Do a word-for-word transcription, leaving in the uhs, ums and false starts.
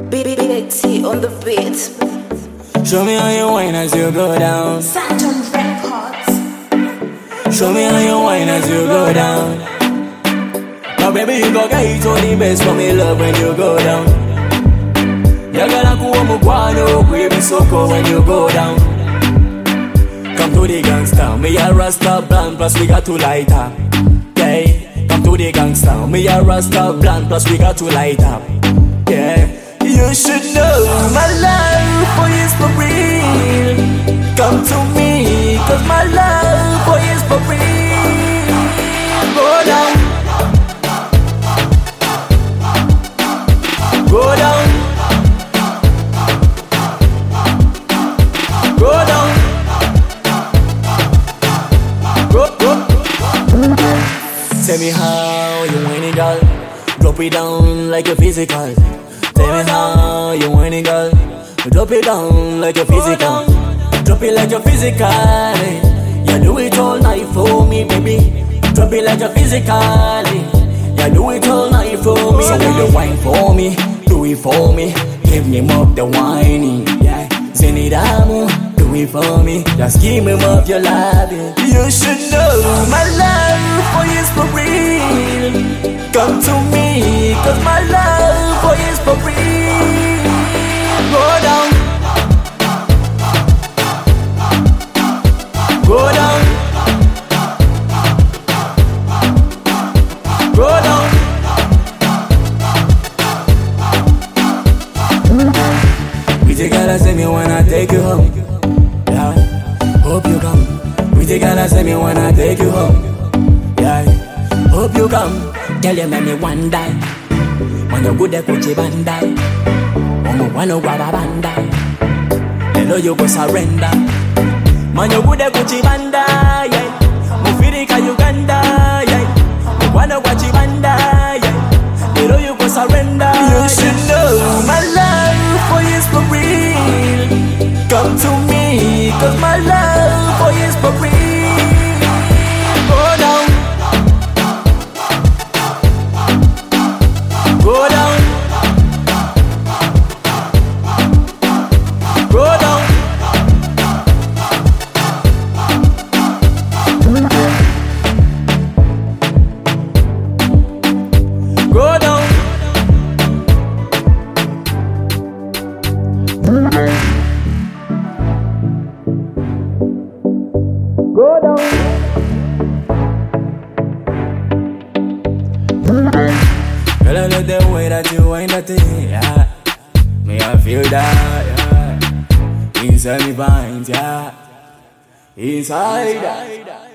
Big T on the beat. Show me how you whine as you go down. Saturn Records. Show me how you whine as you go down. Now baby you go get it all the best for me love when you go down. You gotta go home guano, baby so cold when you go down. Come to the gangsta, me a Rasta bland, plus we got to light up. Yeah, come to the gangsta, me a Rasta bland, plus we got to light up. Yeah, you should know my love for you is for real. Come to me, cause my love for you is for real. Go down, go down, go down, go, go. Tell me how you whining, girl. Drop it down like a physical. Tell me how you whining, girl. Drop it down like a physical. Drop it like a physical. You do it all night for me, baby. Drop it like a physical. You do it all night for me. So when you whine for me, do it for me. Give me up the whining, yeah. Zenidamu, do it for me. Just give me up your loving. You should know my love for you is for real. Come to me, cause my love for you is for real. Go down, go down, go down. We together say me wanna take you home. Yeah, hope you come. We together say me wanna take you home. Yeah, hope you come. Tell you make me one die. When you go there, Gucci bandai. Omo wanna grab a bandai. Hello, you go surrender. Man, you go there, Gucci bandai. Yeah, Mufirika Uganda. Yeah, you wanna watch bandai. Yeah, hello, you go surrender. You should know my love for you is for real. Come to me, cause my love for you is for real. Go down. Go down, go down, go down, go down. Girl, I love the way that you wind that thing, yeah. Me, I feel that, yeah. Inside me veins, yeah. Inside that.